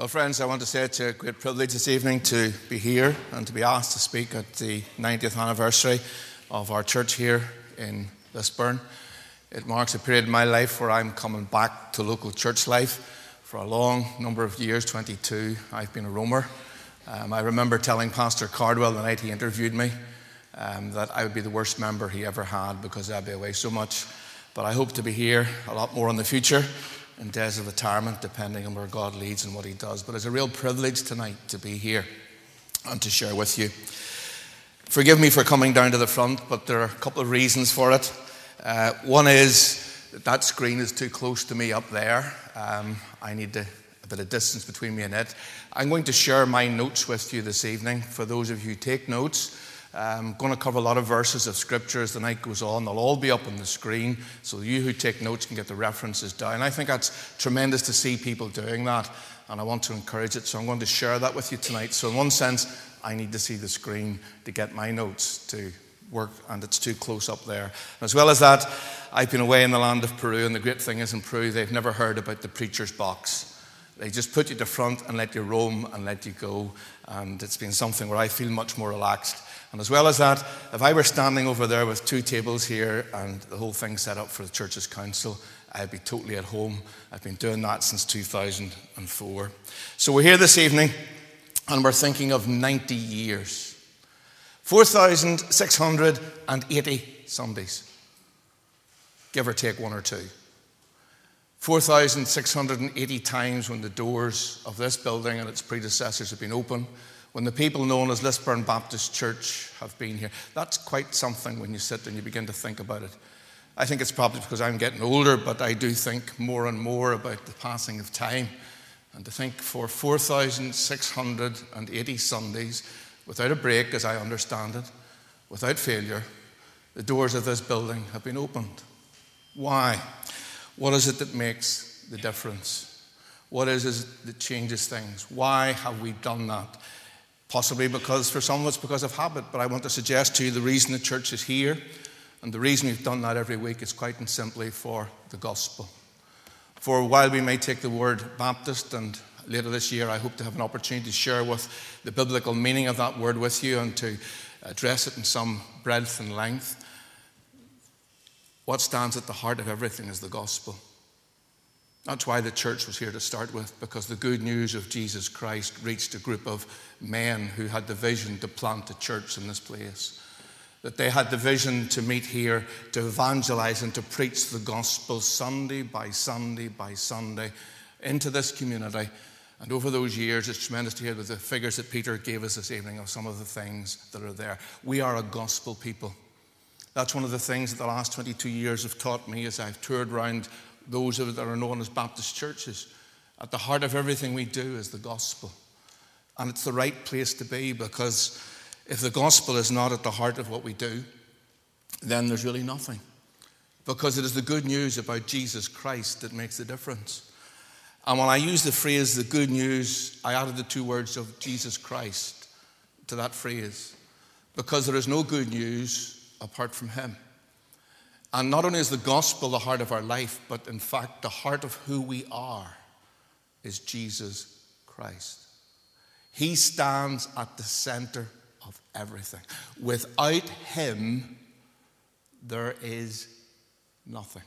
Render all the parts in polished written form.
Well, friends, I want to say it's a great privilege this evening to be here and to be asked to speak at the 90th anniversary of our church here in Lisburn. It marks a period in my life where I'm coming back to local church life. For a long number of years, 22, I've been a roamer. I remember telling Pastor Cardwell the night he interviewed me that I would be the worst member he ever had because I'd be away so much. But I hope to be here a lot more in the future, in days of retirement, depending on where God leads and what he does. But it's a real privilege tonight to be here and to share with you. Forgive me for coming down to the front, but there are a couple of reasons for it. One is that screen is too close to me up there. I need a bit of distance between me and it. I'm going to share my notes with you this evening. For those of you who take notes, I'm going to cover a lot of verses of Scripture as the night goes on. They'll all be up on the screen, so you who take notes can get the references down. I think that's tremendous to see people doing that, and I want to encourage it, so I'm going to share that with you tonight. So in one sense, I need to see the screen to get my notes to work, and it's too close up there. As well as that, I've been away in the land of Peru, and the great thing is in Peru, they've never heard about the preacher's box. They just put you to front and let you roam and let you go, and it's been something where I feel much more relaxed. And as well as that, if I were standing over there with two tables here and the whole thing set up for the church's council, I'd be totally at home. I've been doing that since 2004. So we're here this evening, and we're thinking of 90 years. 4,680 Sundays, give or take one or two. 4,680 times when the doors of this building and its predecessors have been open, when the people known as Lisburn Baptist Church have been here. That's quite something when you sit and you begin to think about it. I think it's probably because I'm getting older, but I do think more and more about the passing of time. And to think for 4,680 Sundays, without a break, as I understand it, without failure, the doors of this building have been opened. Why? What is it that makes the difference? What is it that changes things? Why have we done that? Possibly because, for some of us, because of habit. But I want to suggest to you the reason the church is here and the reason we've done that every week is quite and simply for the gospel. For while we may take the word Baptist, and later this year I hope to have an opportunity to share with the biblical meaning of that word with you and to address it in some breadth and length, what stands at the heart of everything is the gospel. That's why the church was here to start with, because the good news of Jesus Christ reached a group of men who had the vision to plant a church in this place. That they had the vision to meet here, to evangelize and to preach the gospel Sunday by Sunday by Sunday into this community. And over those years, it's tremendous to hear the figures that Peter gave us this evening of some of the things that are there. We are a gospel people. That's one of the things that the last 22 years have taught me as I've toured around those that are known as Baptist churches. At the heart of everything we do is the gospel. And it's the right place to be, because if the gospel is not at the heart of what we do, then there's really nothing. Because it is the good news about Jesus Christ that makes the difference. And when I use the phrase, the good news, I added the two words of Jesus Christ to that phrase. Because there is no good news apart from him. And not only is the gospel the heart of our life, but in fact the heart of who we are is Jesus Christ. He stands at the center of everything. Without him, there is nothing.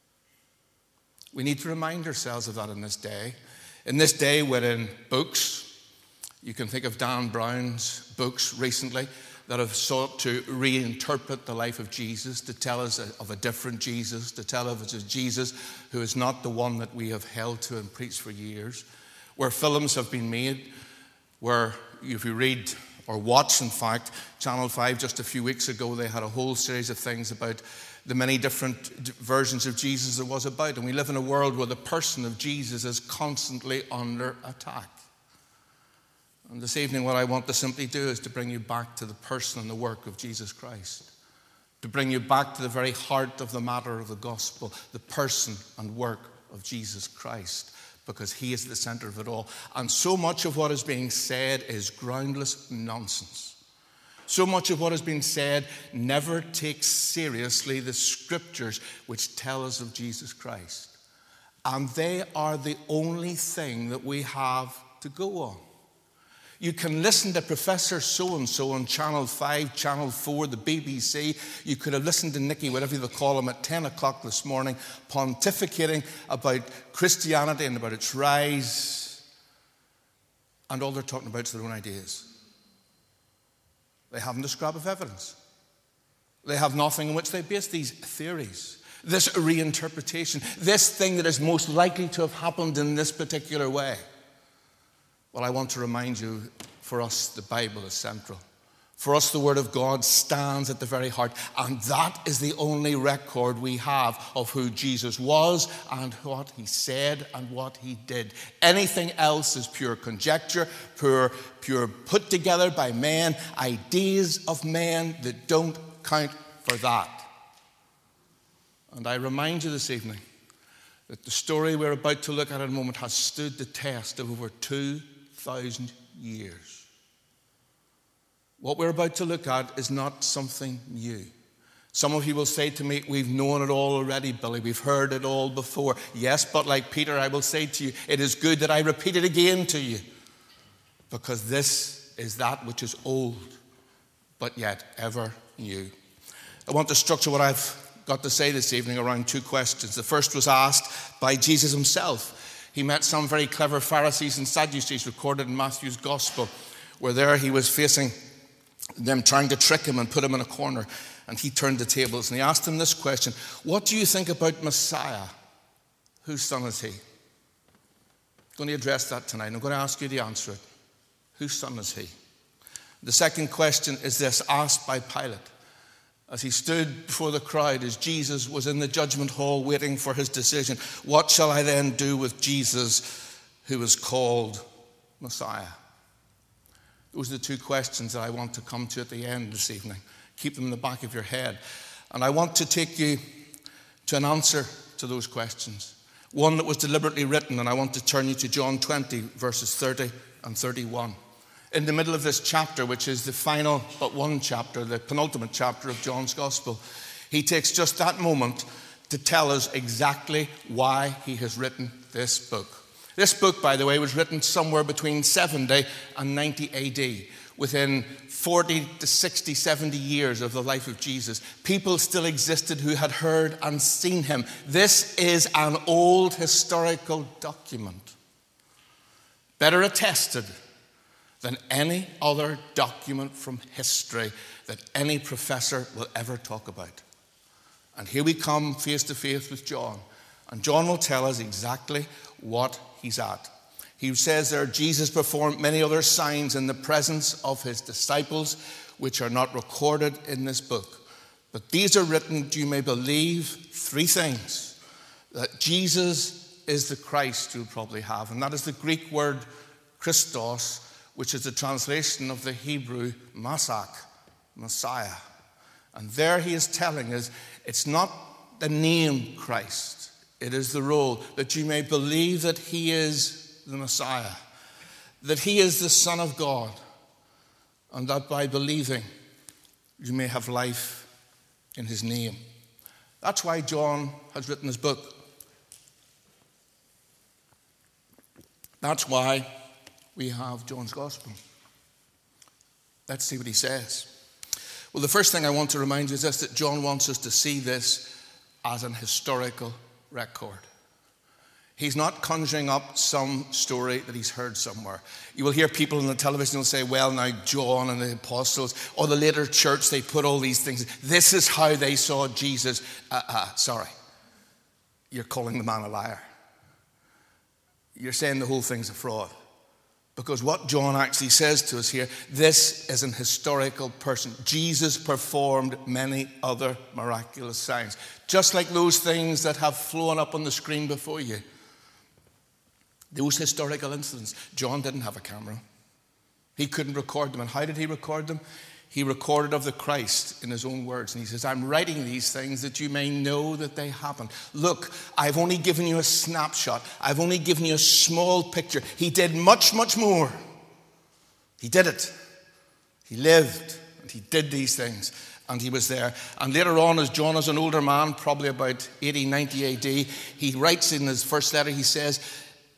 We need to remind ourselves of that in this day. In this day wherein books, you can think of Dan Brown's books recently, that have sought to reinterpret the life of Jesus, to tell us of a different Jesus, to tell us of a Jesus who is not the one that we have held to and preached for years, where films have been made, where if you read or watch, in fact, Channel 5 just a few weeks ago, they had a whole series of things about the many different versions of Jesus there was about. And we live in a world where the person of Jesus is constantly under attack. And this evening what I want to simply do is to bring you back to the person and the work of Jesus Christ. To bring you back to the very heart of the matter of the gospel, the person and work of Jesus Christ. Because he is at the center of it all. And so much of what is being said is groundless nonsense. So much of what has been said never takes seriously the scriptures which tell us of Jesus Christ. And they are the only thing that we have to go on. You can listen to Professor so-and-so on Channel 5, Channel 4, the BBC. You could have listened to Nicky, whatever they call him, at 10 o'clock this morning, pontificating about Christianity and about its rise. And all they're talking about is their own ideas. They haven't a scrap of evidence. They have nothing on which they base these theories, this reinterpretation, this thing that is most likely to have happened in this particular way. Well, I want to remind you, for us, the Bible is central. For us, the Word of God stands at the very heart, and that is the only record we have of who Jesus was and what he said and what he did. Anything else is pure conjecture, pure put together by men, ideas of men that don't count for that. And I remind you this evening that the story we're about to look at in a moment has stood the test of over 2,000 years. What we're about to look at is not something new. Some of you will say to me, we've known it all already, Billy. We've heard it all before. Yes, but like Peter, I will say to you, it is good that I repeat it again to you, because this is that which is old, but yet ever new. I want to structure what I've got to say this evening around two questions. The first was asked by Jesus himself. He met some very clever Pharisees and Sadducees, recorded in Matthew's Gospel, where there he was facing them trying to trick him and put him in a corner. And he turned the tables and he asked them this question: what do you think about Messiah? Whose son is he? I'm going to address that tonight. I'm going to ask you to answer it. Whose son is he? The second question is this, asked by Pilate as he stood before the crowd, as Jesus was in the judgment hall waiting for his decision. What shall I then do with Jesus, who is called Messiah? Those are the two questions that I want to come to at the end this evening. Keep them in the back of your head. And I want to take you to an answer to those questions. One that was deliberately written, and I want to turn you to John 20, verses 30 and 31. In the middle of this chapter, which is the final but one chapter, the penultimate chapter of John's Gospel, he takes just that moment to tell us exactly why he has written this book. This book, by the way, was written somewhere between 70 and 90 AD, within 40 to 60, 70 years of the life of Jesus. People still existed who had heard and seen him. This is an old historical document, better attested than any other document from history that any professor will ever talk about. And here we come face to face with John. And John will tell us exactly what he's at. He says there, Jesus performed many other signs in the presence of his disciples, which are not recorded in this book. But these are written that you may believe three things: that Jesus is the Christ, you'll probably have, and that is the Greek word Christos, which is the translation of the Hebrew Masak, Messiah. And there he is telling us it's not the name Christ, it is the role, that you may believe that he is the Messiah, that he is the Son of God, and that by believing you may have life in his name. That's why John has written his book. That's why we have John's Gospel. Let's see what he says. Well, the first thing I want to remind you is this, that John wants us to see this as an historical record. He's not conjuring up some story that he's heard somewhere. You will hear people on the television will say, well, now John and the apostles or the later church, they put all these things. This is how they saw Jesus. Sorry. You're calling the man a liar. You're saying the whole thing's a fraud. Because what John actually says to us here, this is an historical person. Jesus performed many other miraculous signs, just like those things that have flown up on the screen before you. Those historical incidents. John didn't have a camera. He couldn't record them. And how did he record them? He recorded of the Christ in his own words. And he says, I'm writing these things that you may know that they happened. Look, I've only given you a snapshot. I've only given you a small picture. He did much, much more. He did it. He lived and he did these things. And he was there. And later on, as John is an older man, probably about 80, 90 AD, he writes in his first letter, he says,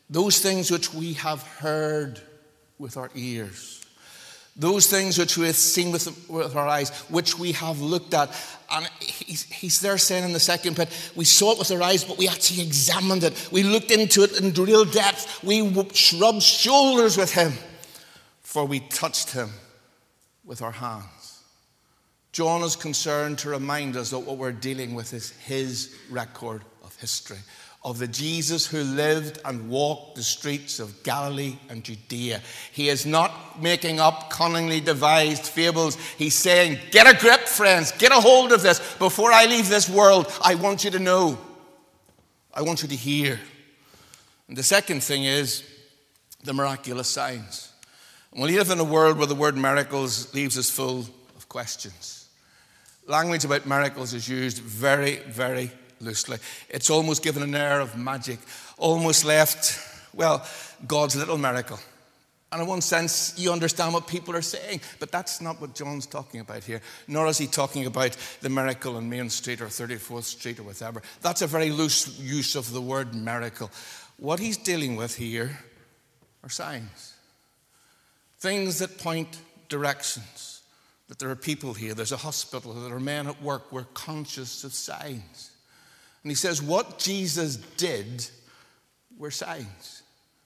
those things which we have heard with our ears, those things which we have seen with our eyes, which we have looked at. And he's there saying in the second bit, we saw it with our eyes, but we actually examined it. We looked into it in real depth. We rubbed shoulders with him, for we touched him with our hands. John is concerned to remind us that what we're dealing with is his record of history, of the Jesus who lived and walked the streets of Galilee and Judea. He is not making up cunningly devised fables. He's saying, get a grip, friends. Get a hold of this. Before I leave this world, I want you to know. I want you to hear. And the second thing is the miraculous signs. And we live in a world where the word miracles leaves us full of questions. Language about miracles is used very, very loosely. It's almost given an air of magic, almost left, well, God's little miracle. And in one sense, you understand what people are saying, but that's not what John's talking about here, nor is he talking about the miracle on Main Street or 34th Street or whatever. That's a very loose use of the word miracle. What he's dealing with here are signs, things that point directions, that there are people here, there's a hospital, there are men at work. We're conscious of signs. And he says, what Jesus did were signs.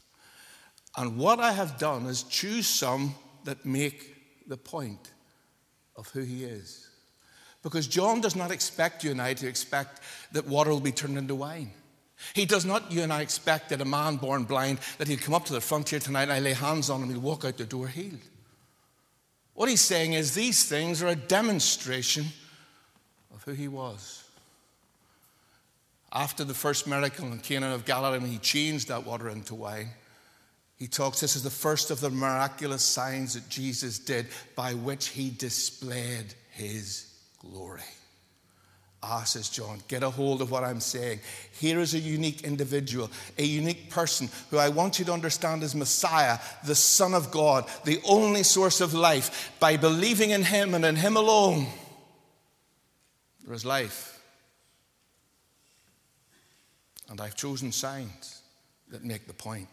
And what I have done is choose some that make the point of who he is. Because John does not expect you and I to expect that water will be turned into wine. He does not, you and I, expect that a man born blind, that he'll come up to the front here tonight and I lay hands on him and he'll walk out the door healed. What he's saying is these things are a demonstration of who he was. After the first miracle in Cana of Galilee, when he changed that water into wine, he talks, this is the first of the miraculous signs that Jesus did by which he displayed his glory. Says John, get a hold of what I'm saying. Here is a unique individual, a unique person who I want you to understand as Messiah, the Son of God, the only source of life. By believing in him and in him alone, there is life. And I've chosen signs that make the point.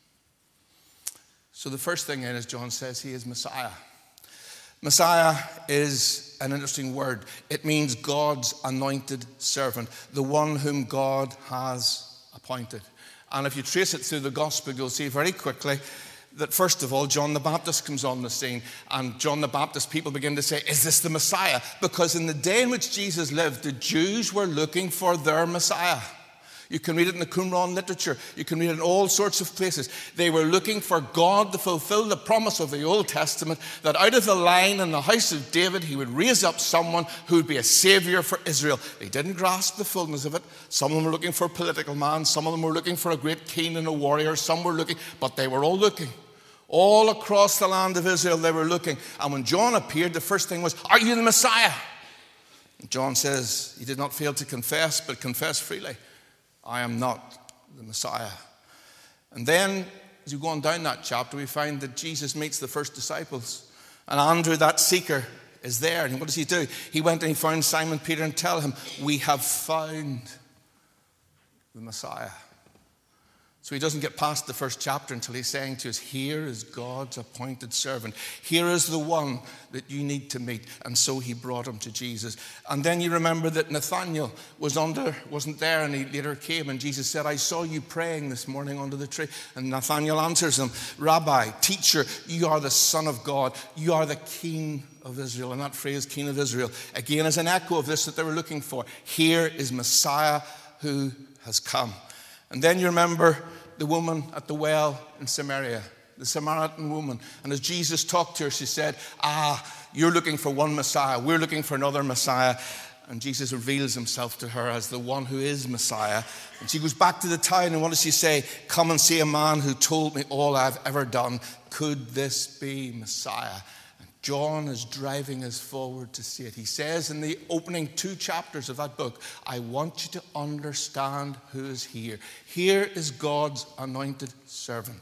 So the first thing is, John says, he is Messiah. Messiah is an interesting word. It means God's anointed servant, the one whom God has appointed. And if you trace it through the gospel, you'll see very quickly that first of all, John the Baptist comes on the scene. And John the Baptist, people begin to say, is this the Messiah? Because in the day in which Jesus lived, the Jews were looking for their Messiah. You can read it in the Qumran literature. You can read it in all sorts of places. They were looking for God to fulfill the promise of the Old Testament, that out of the line in the house of David, he would raise up someone who would be a savior for Israel. They didn't grasp the fullness of it. Some of them were looking for a political man. Some of them were looking for a great king and a warrior. Some were looking, but they were all looking. All across the land of Israel, they were looking. And when John appeared, the first thing was, are you the Messiah? And John says, he did not fail to confess, but confess freely. I am not the Messiah. And then, as you go on down that chapter, we find that Jesus meets the first disciples. And Andrew, that seeker, is there. And what does he do? He went and he found Simon Peter and tell him, we have found the Messiah. So he doesn't get past the first chapter until he's saying to us, here is God's appointed servant. Here is the one that you need to meet. And so he brought him to Jesus. And then you remember that Nathanael wasn't there, and he later came, and Jesus said, I saw you praying this morning under the tree. And Nathanael answers him, Rabbi, teacher, you are the Son of God. You are the King of Israel. And that phrase, King of Israel, again is an echo of this that they were looking for. Here is Messiah who has come. And then you remember the woman at the well in Samaria, the Samaritan woman. And as Jesus talked to her, she said, you're looking for one Messiah. We're looking for another Messiah. And Jesus reveals himself to her as the one who is Messiah. And she goes back to the town, and what does she say? Come and see a man who told me all I've ever done. Could this be Messiah? John is driving us forward to see it. He says in the opening 2 chapters of that book, I want you to understand who is here. Here is God's anointed servant.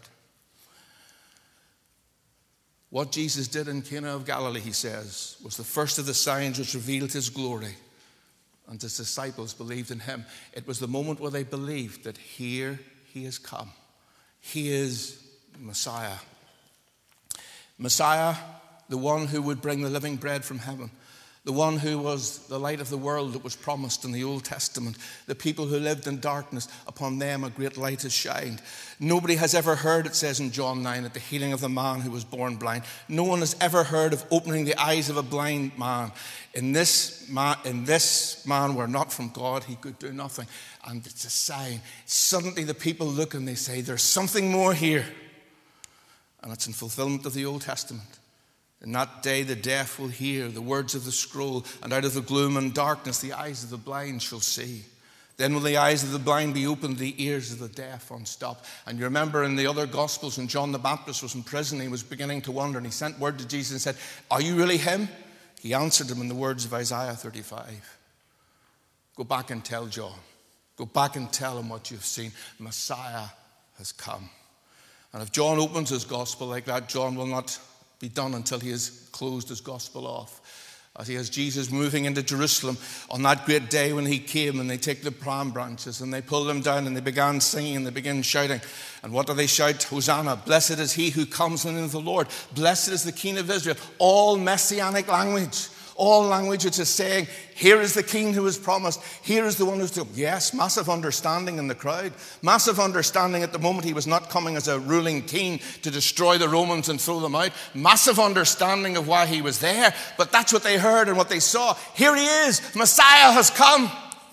What Jesus did in Cana of Galilee, he says, was the first of the signs which revealed his glory. And his disciples believed in him. It was the moment where they believed that here he has come. He is Messiah. Messiah, the one who would bring the living bread from heaven. The one who was the light of the world that was promised in the Old Testament. The people who lived in darkness, upon them a great light has shined. Nobody has ever heard, it says in John 9, at the healing of the man who was born blind. No one has ever heard of opening the eyes of a blind man. In this man were not from God, he could do nothing. And it's a sign. Suddenly the people look and they say, there's something more here. And it's in fulfillment of the Old Testament. In that day the deaf will hear the words of the scroll, and out of the gloom and darkness the eyes of the blind shall see. Then will the eyes of the blind be opened, the ears of the deaf unstopped. And you remember in the other Gospels when John the Baptist was in prison, he was beginning to wonder, and he sent word to Jesus and said, are you really him? He answered him in the words of Isaiah 35. Go back and tell John. Go back and tell him what you've seen. Messiah has come. And if John opens his gospel like that, John will not be done until he has closed his gospel off. As he has Jesus moving into Jerusalem on that great day when he came, and they take the palm branches and they pull them down and they began singing and they began shouting. And what do they shout? Hosanna, blessed is he who comes in the name of the Lord. Blessed is the King of Israel. All messianic language. All language which is saying, here is the king who is promised. Here is the one who's to. Yes, massive understanding in the crowd. Massive understanding at the moment he was not coming as a ruling king to destroy the Romans and throw them out. Massive understanding of why he was there. But that's what they heard and what they saw. Here he is. Messiah has come.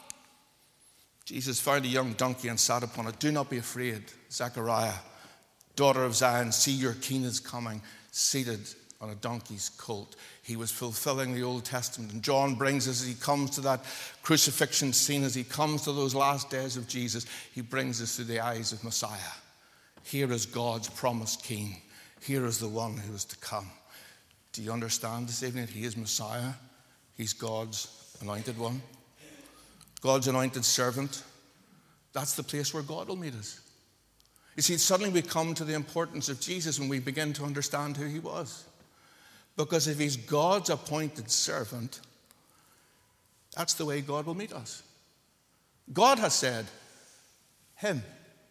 Jesus found a young donkey and sat upon it. Do not be afraid, Zechariah, daughter of Zion. See, your king is coming, seated on a donkey's colt. He was fulfilling the Old Testament. And John brings us, as he comes to that crucifixion scene, as he comes to those last days of Jesus, he brings us through the eyes of Messiah. Here is God's promised king. Here is the one who is to come. Do you understand this evening that he is Messiah? He's God's anointed one. God's anointed servant. That's the place where God will meet us. You see, suddenly we come to the importance of Jesus when we begin to understand who he was. Because if he's God's appointed servant, that's the way God will meet us. God has said, him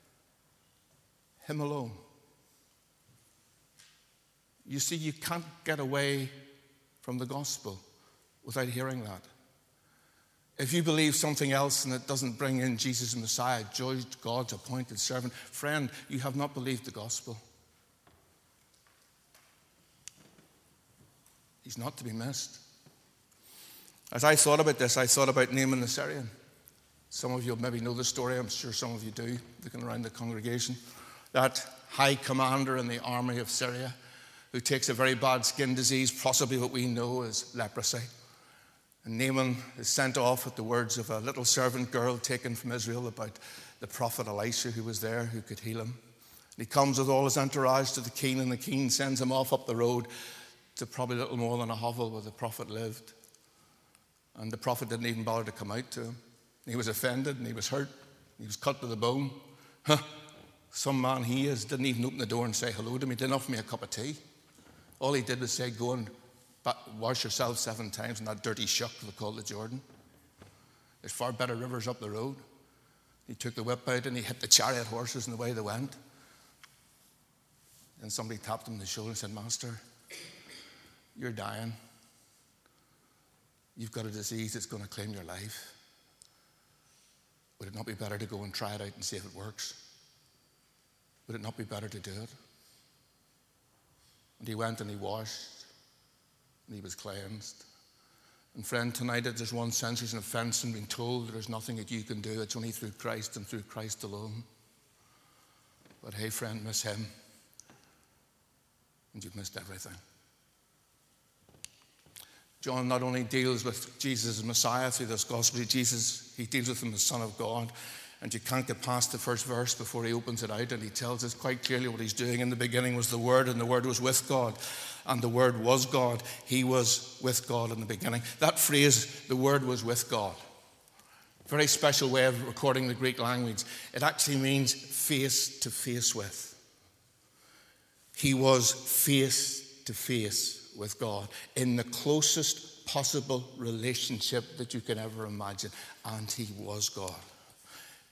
alone. You see, you can't get away from the gospel without hearing that. If you believe something else and it doesn't bring in Jesus the Messiah, God's appointed servant, friend, you have not believed the gospel. He's not to be missed. As I thought about this, I thought about Naaman the Syrian. Some of you maybe know the story. I'm sure some of you do, looking around the congregation. That high commander in the army of Syria who takes a very bad skin disease, possibly what we know as leprosy. And Naaman is sent off at the words of a little servant girl taken from Israel about the prophet Elisha who was there, who could heal him. And he comes with all his entourage to the king, and the king sends him off up the road to probably little more than a hovel where the prophet lived. And the prophet didn't even bother to come out to him. He was offended and he was hurt. He was cut to the bone. Some man he is, didn't even open the door and say hello to me, didn't offer me a cup of tea. All he did was say, go and wash yourself 7 times in that dirty shuck they call the Jordan. There's far better rivers up the road. He took the whip out and he hit the chariot horses and away they went. And somebody tapped him on the shoulder and said, Master, you're dying. You've got a disease that's going to claim your life. Would it not be better to go and try it out and see if it works? Would it not be better to do it? And he went and he washed and he was cleansed. And friend, tonight there's one sense there's an offense and being told that there's nothing that you can do. It's only through Christ and through Christ alone. But hey friend, miss him and you've missed everything. John not only deals with Jesus as Messiah through this gospel, he deals with him as Son of God. And you can't get past the first verse before he opens it out, and he tells us quite clearly what he's doing. In the beginning was the Word, and the Word was with God, and the Word was God. He was with God in the beginning. That phrase, the Word was with God, very special way of recording the Greek language. It actually means face to face with. He was face to face with God in the closest possible relationship that you can ever imagine, and he was God.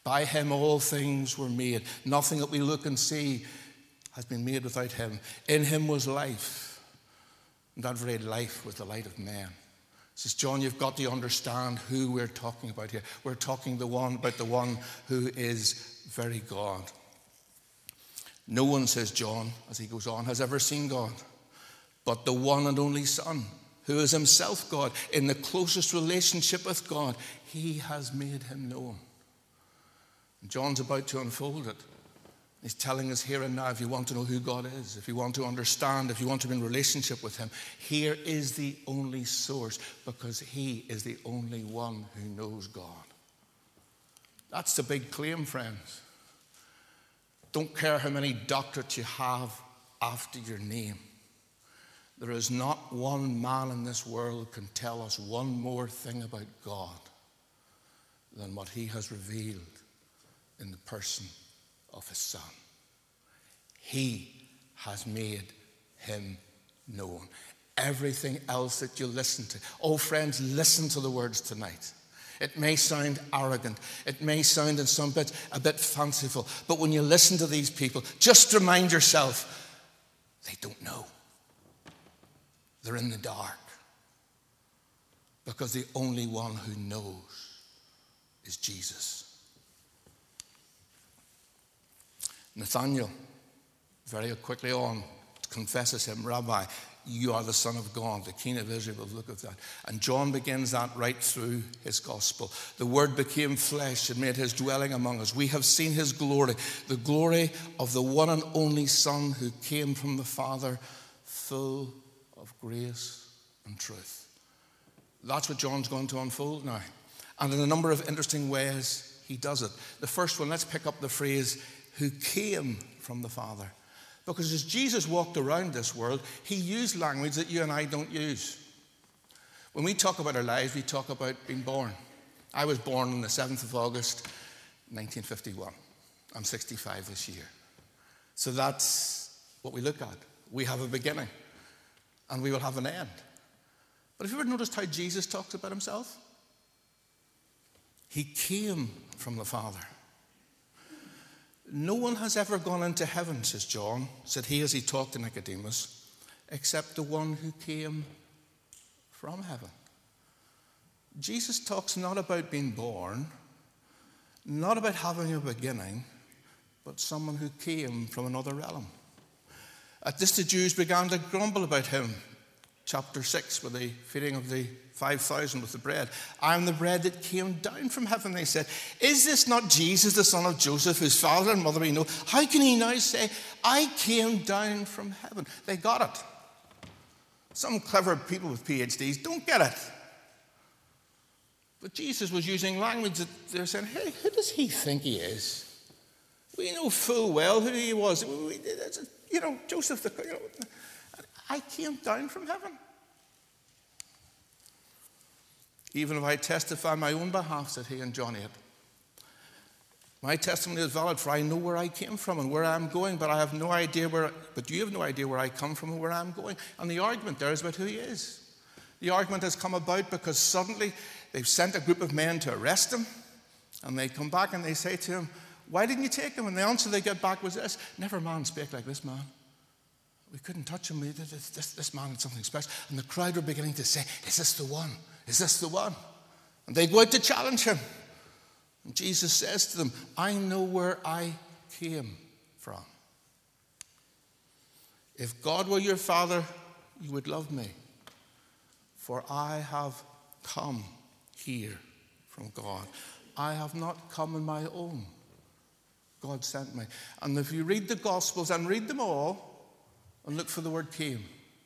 By him all things were made. Nothing that we look and see has been made without him. In him was life, and that very life was the light of men. Says John, you've got to understand who we're talking about here. We're talking about the one who is very God. No one, says John, as he goes on, has ever seen God, but the one and only Son, who is himself God, in the closest relationship with God. He has made him known. And John's about to unfold it. He's telling us here and now, if you want to know who God is, if you want to understand, if you want to be in relationship with him, here is the only source, because he is the only one who knows God. That's the big claim, friends. Don't care how many doctorates you have after your name. There is not one man in this world who can tell us one more thing about God than what he has revealed in the person of his Son. He has made him known. Everything else that you listen to. Oh, friends, listen to the words tonight. It may sound arrogant. It may sound in some bits a bit fanciful. But when you listen to these people, just remind yourself, they don't know. They're in the dark. Because the only one who knows is Jesus. Nathanael, very quickly on, confesses him, Rabbi, you are the Son of God. The King of Israel will look at that. And John begins that right through his gospel. The Word became flesh and made his dwelling among us. We have seen his glory, the glory of the one and only Son who came from the Father, full of grace and truth. That's what John's going to unfold now. And in a number of interesting ways, he does it. The first one, let's pick up the phrase, who came from the Father. Because as Jesus walked around this world, he used language that you and I don't use. When we talk about our lives, we talk about being born. I was born on the 7th of August, 1951. I'm 65 this year. So that's what we look at. We have a beginning, and we will have an end. But have you ever noticed how Jesus talks about himself? He came from the Father. No one has ever gone into heaven, says John, said he as he talked to Nicodemus, except the one who came from heaven. Jesus talks not about being born, not about having a beginning, but someone who came from another realm. At this, the Jews began to grumble about him. Chapter 6, with the feeding of the 5,000 with the bread. I am the bread that came down from heaven, they said. Is this not Jesus, the son of Joseph, whose father and mother we know? How can he now say, I came down from heaven? They got it. Some clever people with PhDs don't get it. But Jesus was using language that they're saying, hey, who does he think he is? We know full well who he was. Joseph, I came down from heaven. Even if I testify on my own behalf, said he in John 8, my testimony is valid, for I know where I came from and where I'm going, but you have no idea where I come from and where I'm going. And the argument there is about who he is. The argument has come about because suddenly they've sent a group of men to arrest him, and they come back and they say to him, why didn't you take him? And the answer they get back was this, never man spake like this man. We couldn't touch him. This man had something special. And the crowd were beginning to say, is this the one? Is this the one? And they go out to challenge him. And Jesus says to them, I know where I came from. If God were your Father, you would love me. For I have come here from God. I have not come on my own. God sent me. And if you read the Gospels, and read them all, and look for the word came.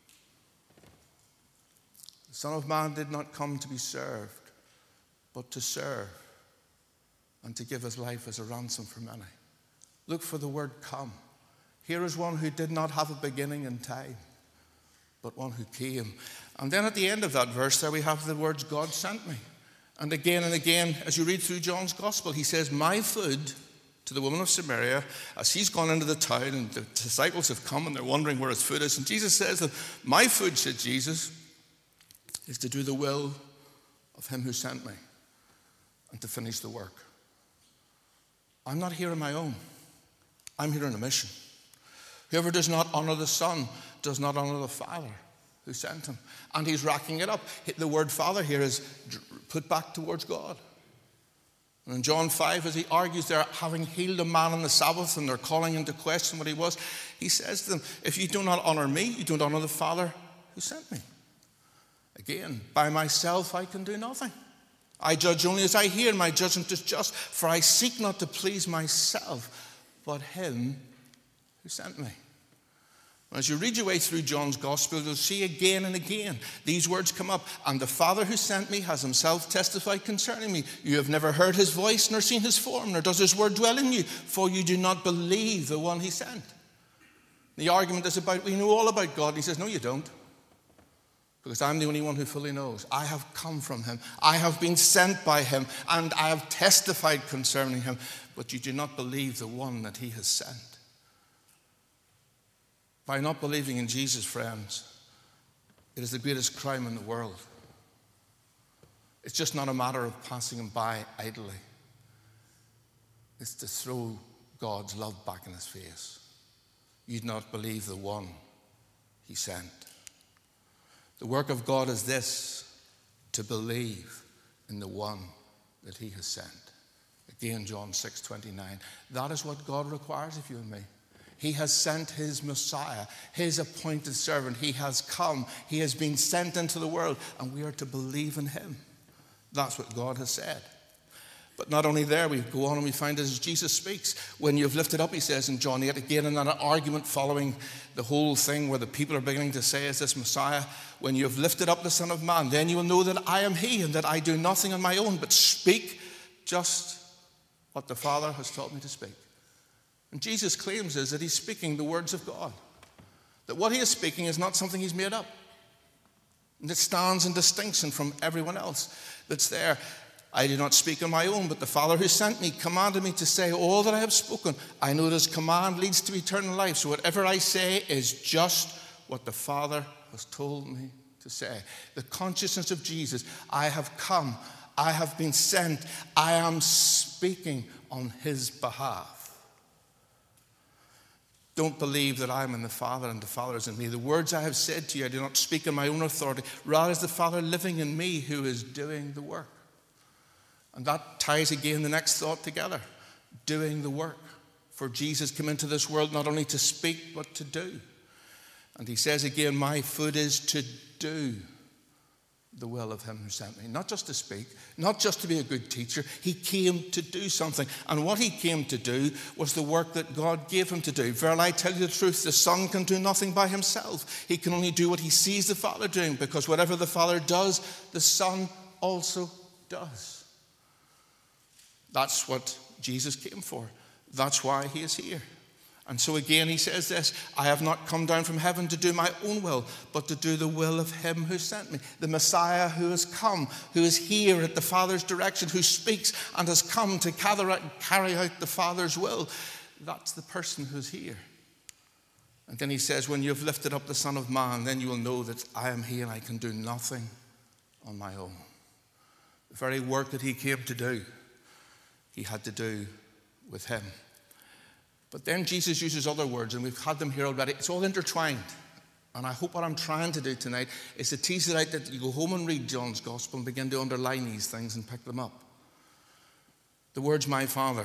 The Son of Man did not come to be served, but to serve and to give his life as a ransom for many. Look for the word come. Here is one who did not have a beginning in time, but one who came. And then at the end of that verse there we have the words, God sent me. And again, as you read through John's Gospel, he says, my food, to the woman of Samaria, as he's gone into the town and the disciples have come and they're wondering where his food is. And Jesus says that my food, said Jesus, is to do the will of him who sent me and to finish the work. I'm not here on my own. I'm here on a mission. Whoever does not honor the Son does not honor the Father who sent him. And he's racking it up. The word Father here is put back towards God. And in John 5, as he argues there, having healed a man on the Sabbath, and they're calling into question what he was, he says to them, if you do not honor me, you don't honor the Father who sent me. Again, by myself I can do nothing. I judge only as I hear, and my judgment is just, for I seek not to please myself, but him who sent me. As you read your way through John's Gospel, you'll see again and again these words come up. And the Father who sent me has himself testified concerning me. You have never heard his voice, nor seen his form, nor does his word dwell in you, for you do not believe the one he sent. The argument is about, we know all about God. And he says, no, you don't. Because I'm the only one who fully knows. I have come from him. I have been sent by him, and I have testified concerning him. But you do not believe the one that he has sent. By not believing in Jesus, friends, it is the greatest crime in the world. It's just not a matter of passing him by idly. It's to throw God's love back in his face. You do not believe the one he sent. The work of God is this, to believe in the one that he has sent. Again, John 6:29. That is what God requires of you and me. He has sent his Messiah, his appointed servant. He has come. He has been sent into the world, and we are to believe in him. That's what God has said. But not only there, we go on and we find as Jesus speaks, when you've lifted up, he says in John 8, again in that argument following the whole thing where the people are beginning to say, is this Messiah? When you have lifted up the Son of Man, then you will know that I am he, and that I do nothing on my own, but speak just what the Father has taught me to speak. And Jesus claims is that he's speaking the words of God. That what he is speaking is not something he's made up. And it stands in distinction from everyone else that's there. I do not speak on my own, but the Father who sent me commanded me to say all that I have spoken. I know that his command leads to eternal life. So whatever I say is just what the Father has told me to say. The consciousness of Jesus. I have come. I have been sent. I am speaking on his behalf. Don't believe that I am in the Father and the Father is in me. The words I have said to you, I do not speak in my own authority. Rather is the Father living in me who is doing the work. And that ties again the next thought together. Doing the work. For Jesus came into this world not only to speak, but to do. And he says again, my food is to do the will of him who sent me. Not just to speak, not just to be a good teacher. He came to do something. And what he came to do was the work that God gave him to do. Verily, I tell you the truth, the Son can do nothing by himself. He can only do what he sees the Father doing, because whatever the Father does, the Son also does. That's what Jesus came for. That's why he is here. And so again he says this, I have not come down from heaven to do my own will, but to do the will of him who sent me. The Messiah who has come, who is here at the Father's direction, who speaks and has come to carry out the Father's will. That's the person who's here. And then he says, when you have lifted up the Son of Man, then you will know that I am he and I can do nothing on my own. The very work that he came to do, he had to do with him. But then Jesus uses other words, and we've had them here already. It's all intertwined. And I hope what I'm trying to do tonight is to tease it out, that you go home and read John's Gospel and begin to underline these things and pick them up. The words, my Father.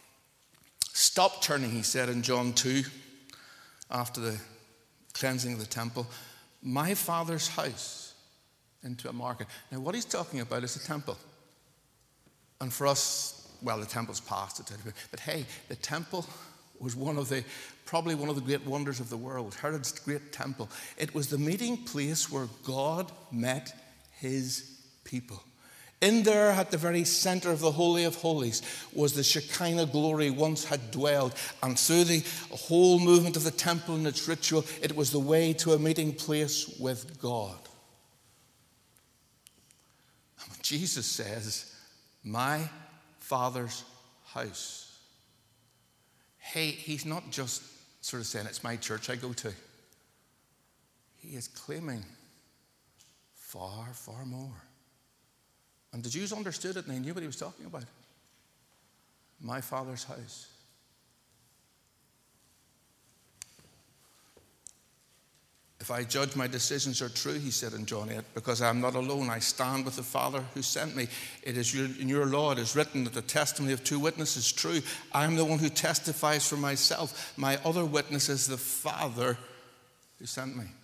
Stop turning, he said in John 2, after the cleansing of the temple, my Father's house into a market. Now what he's talking about is the temple. And for us, well, the temple's past it, but hey, the temple was probably one of the great wonders of the world, Herod's great temple. It was the meeting place where God met his people. In there, at the very center of the Holy of Holies, was the Shekinah glory once had dwelled. And through the whole movement of the temple and its ritual, it was the way to a meeting place with God. And when Jesus says, my Father's house. Hey, he's not just sort of saying, it's my church I go to. He is claiming far, far more. And the Jews understood it and they knew what he was talking about. my Father's house. If I judge my decisions are true, he said in John 8, because I am not alone. I stand with the Father who sent me. It is in your law, it is written that the testimony of two witnesses is true. I am the one who testifies for myself. My other witness is the Father who sent me.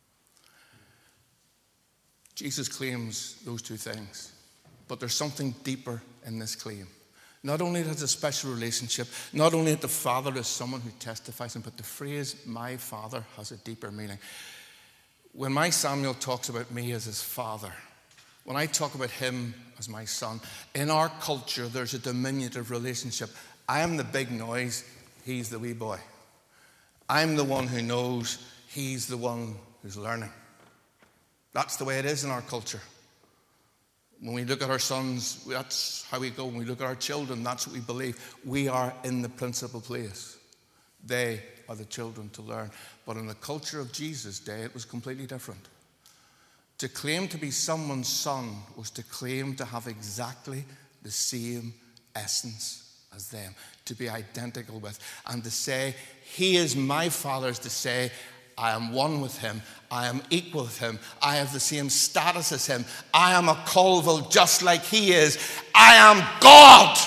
Jesus claims those two things, but there's something deeper in this claim. Not only has a special relationship, not only that the Father is someone who testifies him, but the phrase, my Father, has a deeper meaning. When my Samuel talks about me as his father, when I talk about him as my son, in our culture there's a diminutive relationship. I am the big noise, he's the wee boy. I'm the one who knows, he's the one who's learning. That's the way it is in our culture. When we look at our sons, that's how we go. When we look at our children, that's what we believe. We are in the principal place. They are the children to learn. But in the culture of Jesus' day, it was completely different. To claim to be someone's son was to claim to have exactly the same essence as them, to be identical with. And to say, he is my father, is to say, I am one with him. I am equal with him. I have the same status as him. I am a Colville just like he is. I am God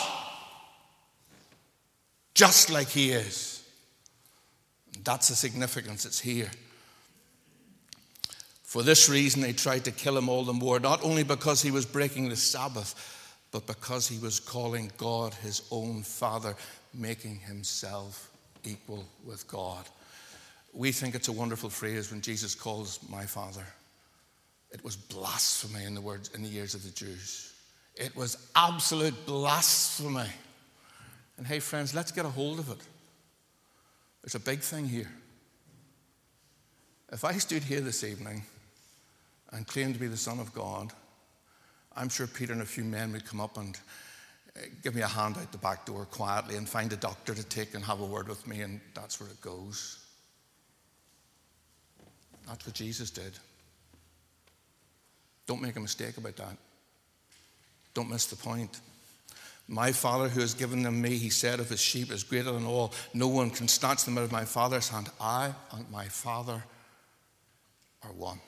just like he is. That's the significance. It's here. For this reason, they tried to kill him all the more, not only because he was breaking the Sabbath, but because he was calling God his own Father, making himself equal with God. We think it's a wonderful phrase when Jesus calls my Father. It was blasphemy in the ears of the Jews. It was absolute blasphemy. And hey, friends, let's get a hold of it. There's a big thing here. If I stood here this evening and claimed to be the Son of God, I'm sure Peter and a few men would come up and give me a hand out the back door quietly and find a doctor to take and have a word with me, and that's where it goes. That's what Jesus did. Don't make a mistake about that. Don't miss the point. My Father who has given them me, he said of his sheep, is greater than all. No one can snatch them out of my Father's hand. I and my Father are one.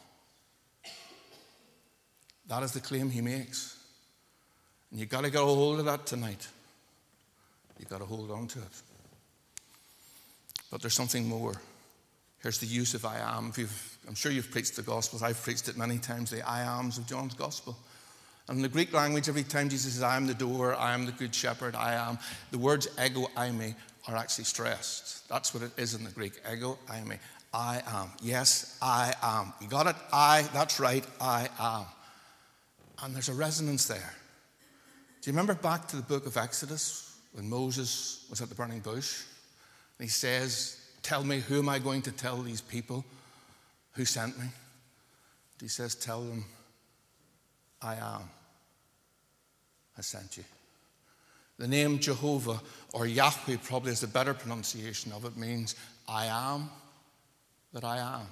That is the claim he makes. And you've got to get a hold of that tonight. You've got to hold on to it. But there's something more. Here's the use of I am. I'm sure you've preached the Gospels. I've preached it many times, the I ams of John's Gospel. And in the Greek language, every time Jesus says, I am the door, I am the good shepherd, I am, the words ego, eimi are actually stressed. That's what it is in the Greek, ego, eimi. I am. Yes, I am. You got it? That's right, I am. And there's a resonance there. Do you remember back to the book of Exodus when Moses was at the burning bush? And he says, tell me, who am I going to tell these people who sent me? And he says, tell them, I am has sent you. The name Jehovah, or Yahweh probably is the better pronunciation of it, means I am that I am.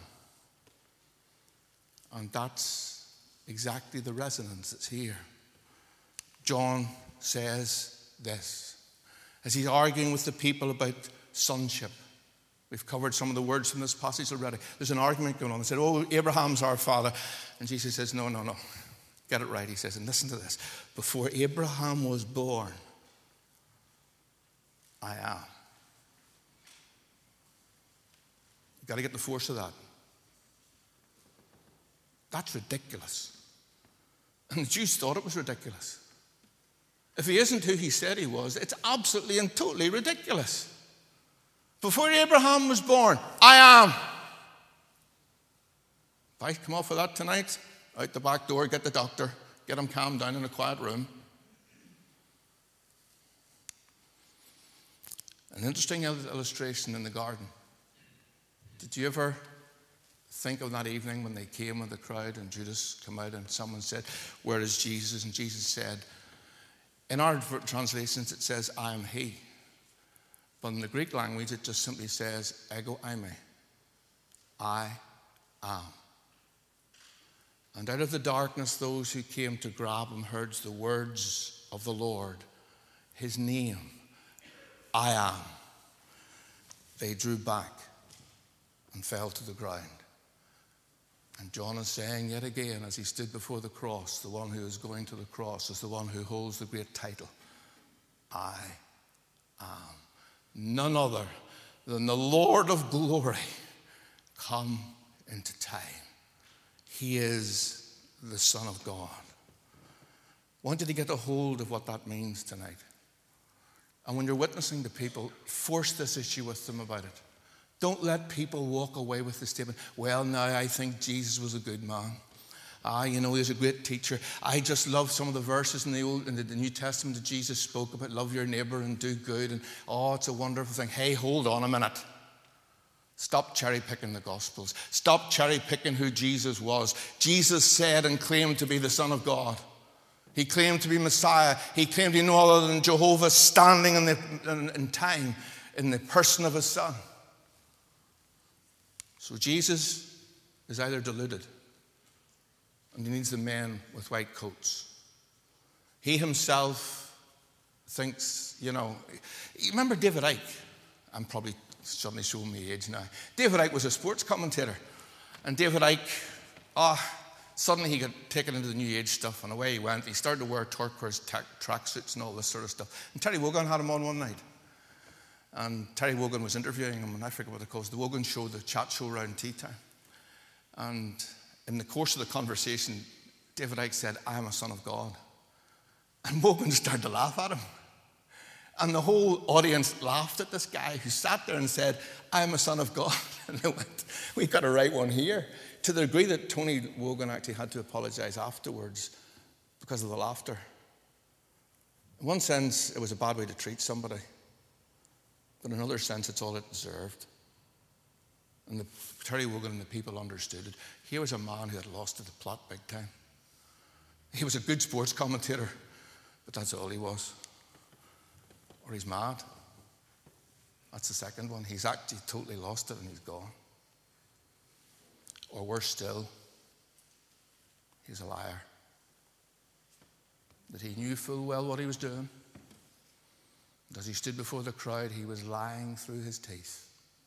And that's exactly the resonance that's here. John says this, as he's arguing with the people about sonship. We've covered some of the words from this passage already. There's an argument going on. They said, oh, Abraham's our father. And Jesus says, no. Get it right, he says. And listen to this. Before Abraham was born, I am. You've got to get the force of that. That's ridiculous. And the Jews thought it was ridiculous. If he isn't who he said he was, it's absolutely and totally ridiculous. Before Abraham was born, I am. If I come off of that tonight, out the back door, get the doctor, get him calmed down in a quiet room. An interesting illustration in the garden. Did you ever think of that evening when they came with the crowd and Judas came out and someone said, where is Jesus? And Jesus said, in our translations it says, I am he. But in the Greek language, it just simply says, ego eimi. I am. And out of the darkness, those who came to grab him heard the words of the Lord, his name, I am, they drew back and fell to the ground. And John is saying yet again, as he stood before the cross, the one who is going to the cross is the one who holds the great title, I am. None other than the Lord of glory come into time. He is the Son of God. I want you to get a hold of what that means tonight. And when you're witnessing to people, force this issue with them about it. Don't let people walk away with the statement, well, now I think Jesus was a good man. He was a great teacher. I just love some of the verses in the New Testament that Jesus spoke about, love your neighbor and do good. And it's a wonderful thing. Hey, hold on a minute. Stop cherry-picking the Gospels. Stop cherry-picking who Jesus was. Jesus said and claimed to be the Son of God. He claimed to be Messiah. He claimed to be no other than Jehovah standing in time in the person of his Son. So Jesus is either deluded, and he needs the men with white coats. He himself thinks, you remember David Icke? I'm probably suddenly showing me age now. David Icke was a sports commentator, and David Icke, suddenly he got taken into the New Age stuff, and away he went. He started to wear turquoise tracksuits and all this sort of stuff. And Terry Wogan had him on one night. And Terry Wogan was interviewing him, and I forget what it calls, the Wogan show, the chat show around tea time. And in the course of the conversation, David Icke said, I am a son of God. And Wogan started to laugh at him. And the whole audience laughed at this guy who sat there and said, I am a son of God. And they went, we've got a right one here. To the degree that Tony Wogan actually had to apologize afterwards because of the laughter. In one sense, it was a bad way to treat somebody. But in another sense, it's all it deserved. And Terry Wogan and the people understood it. Here was a man who had lost to the plot big time. He was a good sports commentator, but that's all he was. Or he's mad. That's the second one. He's actually totally lost it and he's gone. Or worse still, he's a liar. That he knew full well what he was doing. And as he stood before the crowd, he was lying through his teeth.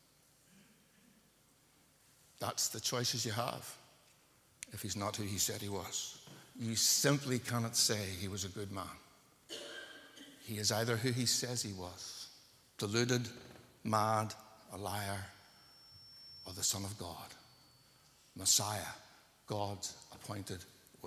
That's the choices you have if he's not who he said he was. You simply cannot say he was a good man. He is either who he says he was, deluded, mad, a liar, or the Son of God, Messiah, God's appointed way.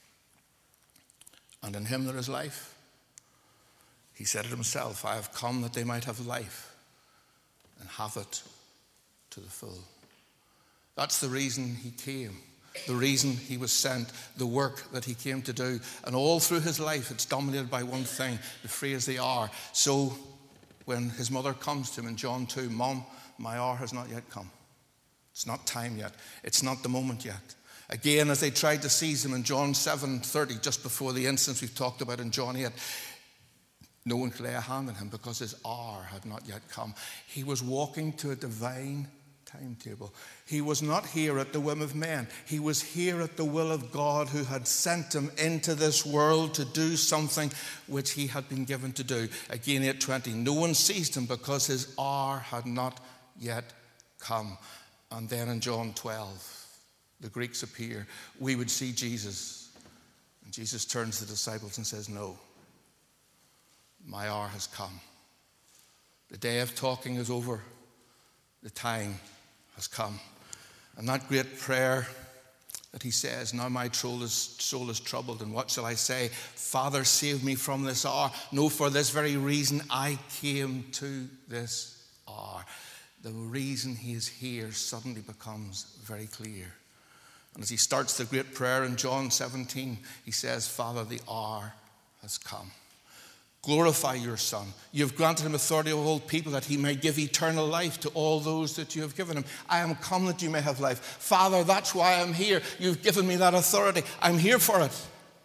And in him there is life. He said it himself, I have come that they might have life and have it to the full. That's the reason he came, the reason he was sent, the work that he came to do. And all through his life, it's dominated by one thing, the free as they are. So when his mother comes to him in John 2, Mom, my hour has not yet come. It's not time yet. It's not the moment yet. Again, as they tried to seize him in John 7:30, just before the instance we've talked about in John 8, no one could lay a hand on him because his hour had not yet come. He was walking to a divine timetable. He was not here at the whim of men. He was here at the will of God, who had sent him into this world to do something which he had been given to do. Again, 8:20, no one seized him because his hour had not yet come. And then in John 12, the Greeks appear. We would see Jesus. And Jesus turns to the disciples and says, no, my hour has come. The day of talking is over. The time has come. And that great prayer that he says, now my soul is troubled, and what shall I say? Father, save me from this hour. No, for this very reason I came to this hour. The reason he is here suddenly becomes very clear. And as he starts the great prayer in John 17, he says, Father, the hour has come. Glorify your Son. You have granted him authority over all people, that he may give eternal life to all those that you have given him. I am come that you may have life. Father, that's why I'm here. You've given me that authority. I'm here for it.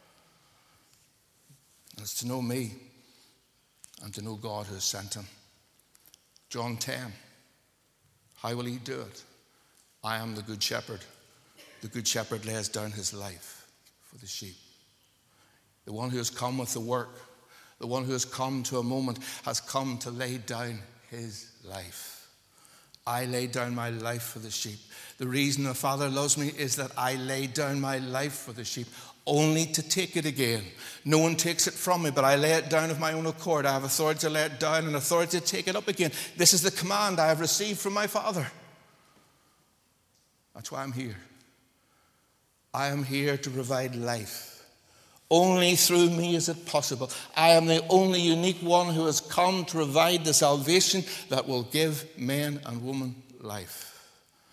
And it's to know me and to know God who has sent him. John 10. How will he do it? I am the good shepherd. The good shepherd lays down his life for the sheep. The one who has come with the work, the one who has come to a moment, has come to lay down his life. I lay down my life for the sheep. The reason the Father loves me is that I lay down my life for the sheep, only to take it again. No one takes it from me, but I lay it down of my own accord. I have authority to lay it down and authority to take it up again. This is the command I have received from my Father. That's why I'm here. I am here to provide life. Only through me is it possible. I am the only unique one who has come to provide the salvation that will give men and women life.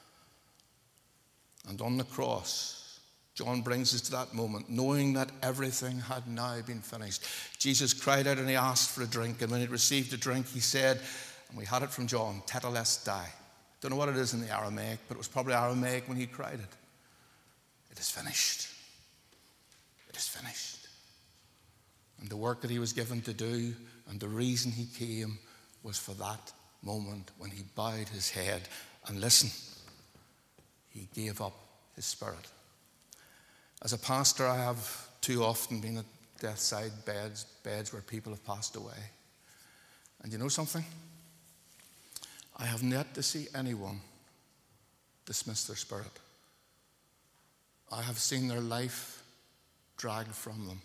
And on the cross, John brings us to that moment, knowing that everything had now been finished. Jesus cried out and he asked for a drink. And when he received the drink, he said, and we had it from John, tetelestai. Don't know what it is in the Aramaic, but it was probably Aramaic when he cried it. It is finished. It is finished. And the work that he was given to do and the reason he came was for that moment when he bowed his head and listened. He gave up his spirit. As a pastor, I have too often been at deathside beds where people have passed away. And you know something? I have yet to see anyone dismiss their spirit. I have seen their life dragged from them.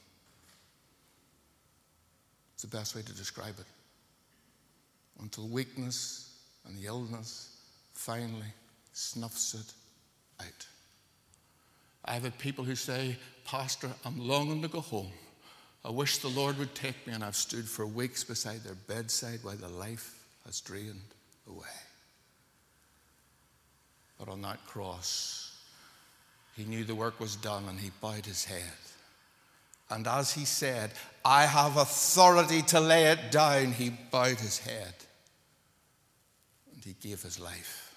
It's the best way to describe it. Until weakness and the illness finally snuffs it out. I have had people who say, Pastor, I'm longing to go home. I wish the Lord would take me, and I've stood for weeks beside their bedside while the life has drained away. But on that cross, he knew the work was done and he bowed his head. And as he said, I have authority to lay it down, he bowed his head and he gave his life.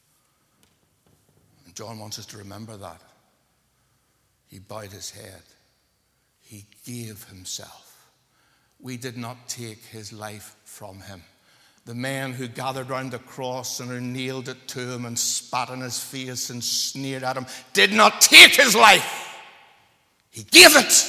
And John wants us to remember that. He bowed his head. He gave himself. We did not take his life from him. The men who gathered round the cross and who nailed it to him and spat in his face and sneered at him did not take his life. He gave it.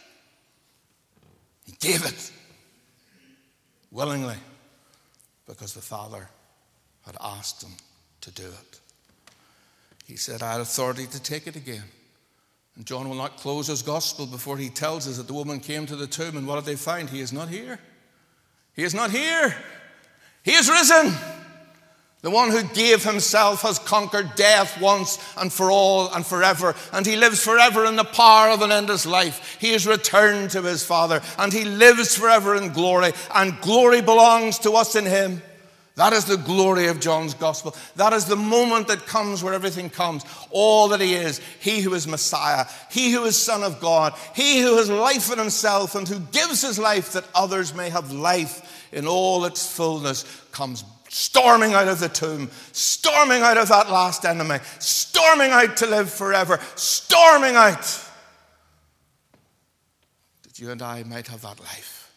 He gave it willingly because the Father had asked him to do it. He said, I had authority to take it again. And John will not close his gospel before he tells us that the woman came to the tomb, and what did they find? He is not here. He is not here. He is risen. The one who gave himself has conquered death once and for all and forever. And he lives forever in the power of an endless life. He is returned to his Father, and he lives forever in glory. And glory belongs to us in him. That is the glory of John's gospel. That is the moment that comes where everything comes. All that he is, he who is Messiah, he who is Son of God, he who has life in himself and who gives his life that others may have life in all its fullness, comes storming out of the tomb, storming out of that last enemy, storming out to live forever, storming out that you and I might have that life.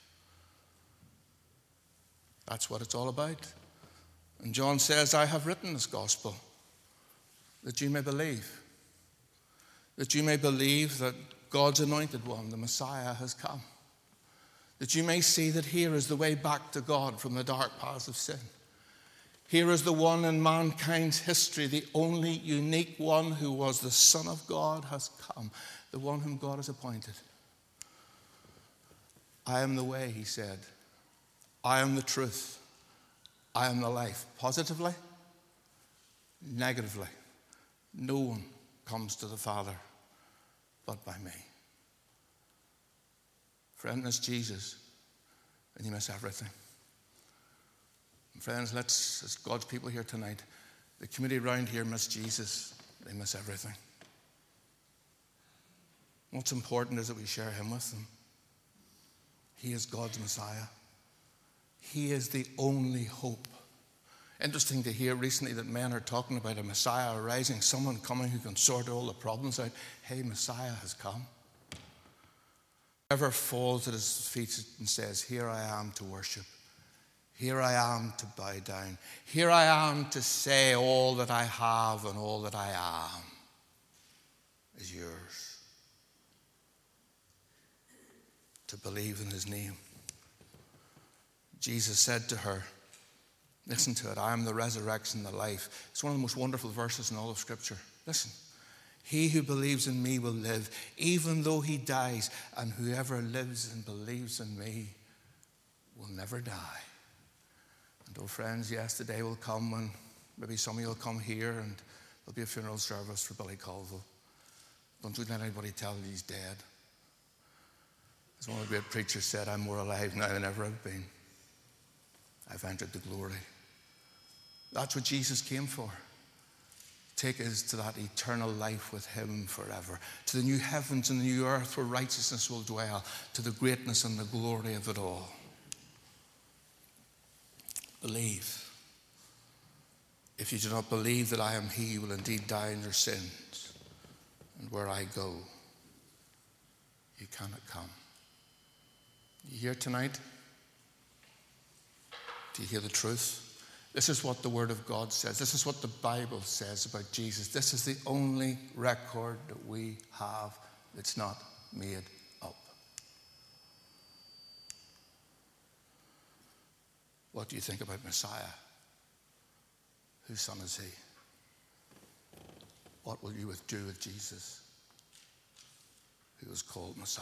That's what it's all about. And John says, I have written this gospel that you may believe. That you may believe that God's anointed one, the Messiah, has come. That you may see that here is the way back to God from the dark paths of sin. Here is the one in mankind's history, the only unique one who was the Son of God has come, the one whom God has appointed. I am the way, he said. I am the truth. I am the life. Positively, negatively, no one comes to the Father but by me. Friend, miss Jesus, and you miss everything. And friends, let's, as God's people here tonight, the community around here miss Jesus, they miss everything. What's important is that we share him with them. He is God's Messiah. He is the only hope. Interesting to hear recently that men are talking about a Messiah arising, someone coming who can sort all the problems out. Hey, Messiah has come. Whoever falls at his feet and says, here I am to worship. Here I am to bow down. Here I am to say all that I have and all that I am is yours. To believe in his name Jesus said to her, listen to it, I am the resurrection and the life. It's one of the most wonderful verses in all of Scripture. Listen. He who believes in me will live, even though he dies, and whoever lives and believes in me will never die. And oh friends, yes, the day will come when maybe some of you will come here and there'll be a funeral service for Billy Colville. Don't you let anybody tell you he's dead. As one of the great preachers said, I'm more alive now than ever I've been. I've entered the glory. That's what Jesus came for. Take us to that eternal life with him forever, to the new heavens and the new earth where righteousness will dwell, to the greatness and the glory of it all. Believe. If you do not believe that I am he, you will indeed die in your sins. And where I go, you cannot come. You here tonight? Do you hear the truth? This is what the Word of God says. This is what the Bible says about Jesus. This is the only record that we have that's not made up. What do you think about Messiah? Whose son is he? What will you do with Jesus, who was called Messiah?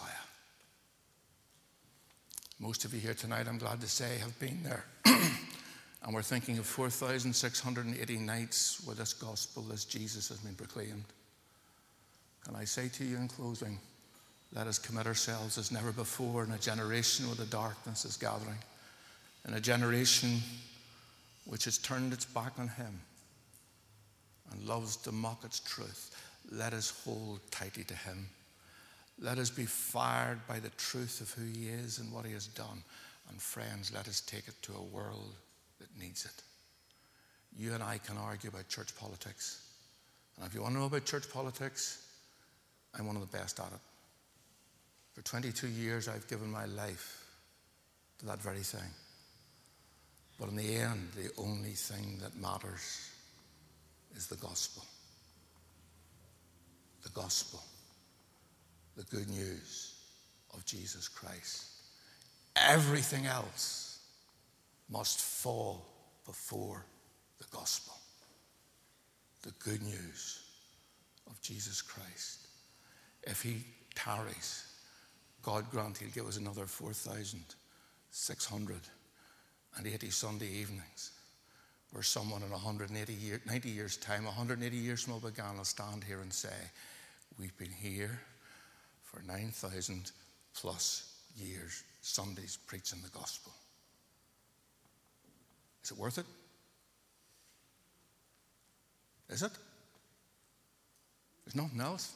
Most of you here tonight, I'm glad to say, have been there. And we're thinking of 4,680 nights where this gospel, this Jesus has been proclaimed. Can I say to you in closing, let us commit ourselves as never before in a generation where the darkness is gathering, in a generation which has turned its back on him and loves to mock its truth. Let us hold tightly to him. Let us be fired by the truth of who he is and what he has done. And friends, let us take it to a world that needs it. You and I can argue about church politics. And if you want to know about church politics, I'm one of the best at it. For 22 years, I've given my life to that very thing. But in the end, the only thing that matters is the gospel. The gospel. The good news of Jesus Christ. Everything else must fall before the gospel. The good news of Jesus Christ. If he tarries, God grant he'll give us another 4,680 Sunday evenings where someone in 90 years' time, 180 years from Obagan will stand here and say, we've been here for 9,000 plus years, Sundays preaching the gospel. Is it worth it? Is it? There's nothing else.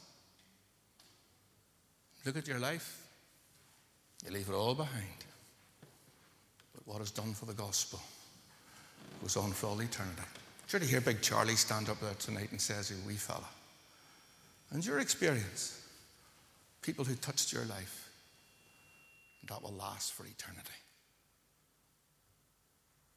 Look at your life. You leave it all behind. But what is done for the gospel goes on for all eternity. Sure to hear Big Charlie stand up there tonight and says, he's a wee fella. And your experience, people who touched your life, that will last for eternity.